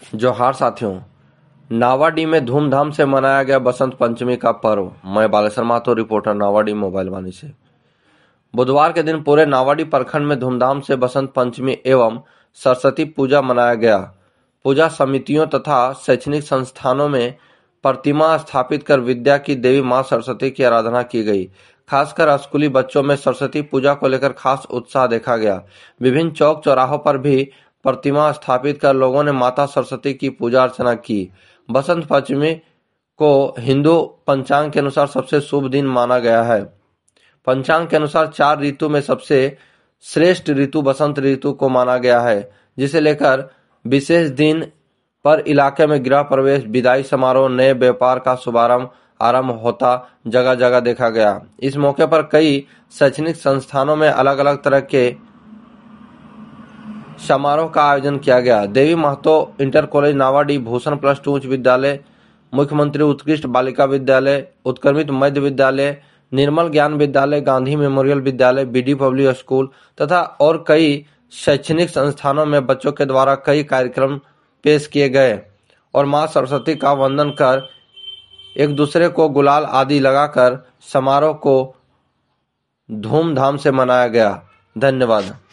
जोहार साथियों, नावाडीह में धूमधाम से मनाया गया बसंत पंचमी का पर्व। मैं बालेश्वर माथुर, रिपोर्टर नावाडीह मोबाइल वाणी से। बुधवार के दिन पूरे नावाडीह प्रखंड में धूमधाम से बसंत पंचमी एवं सरस्वती पूजा मनाया गया। पूजा समितियों तथा शैक्षणिक संस्थानों में प्रतिमा स्थापित कर विद्या की देवी मां सरस्वती की आराधना की गई। खासकर स्कूली बच्चों में सरस्वती पूजा को लेकर खास उत्साह देखा गया। विभिन्न चौक चौराहों पर भी प्रतिमा स्थापित कर लोगों ने माता सरस्वती की पूजा अर्चना की। बसंत पंचमी को हिंदू पंचांग के अनुसार सबसे शुभ दिन माना गया है। पंचांग के अनुसार 4 ऋतु में सबसे श्रेष्ठ ऋतु बसंत ऋतु को माना गया है, जिसे लेकर विशेष दिन पर इलाके में गृह प्रवेश, विदाई समारोह, नए व्यापार का शुभारंभ आरंभ होता जगह जगह देखा गया। इस मौके पर कई शैक्षणिक संस्थानों में अलग अलग तरह के समारोह का आयोजन किया गया। देवी महतो इंटर कॉलेज नावाडीह, भूषण +2 उच्च विद्यालय, मुख्यमंत्री उत्कृष्ट बालिका विद्यालय, उत्क्रमित मध्य विद्यालय, निर्मल ज्ञान विद्यालय, गांधी मेमोरियल विद्यालय, बीडी पब्लिक स्कूल तथा और कई शैक्षणिक संस्थानों में बच्चों के द्वारा कई कार्यक्रम पेश किए गए और मां सरस्वती का वंदन कर एक दूसरे को गुलाल आदि लगाकर समारोह को धूमधाम से मनाया गया। धन्यवाद।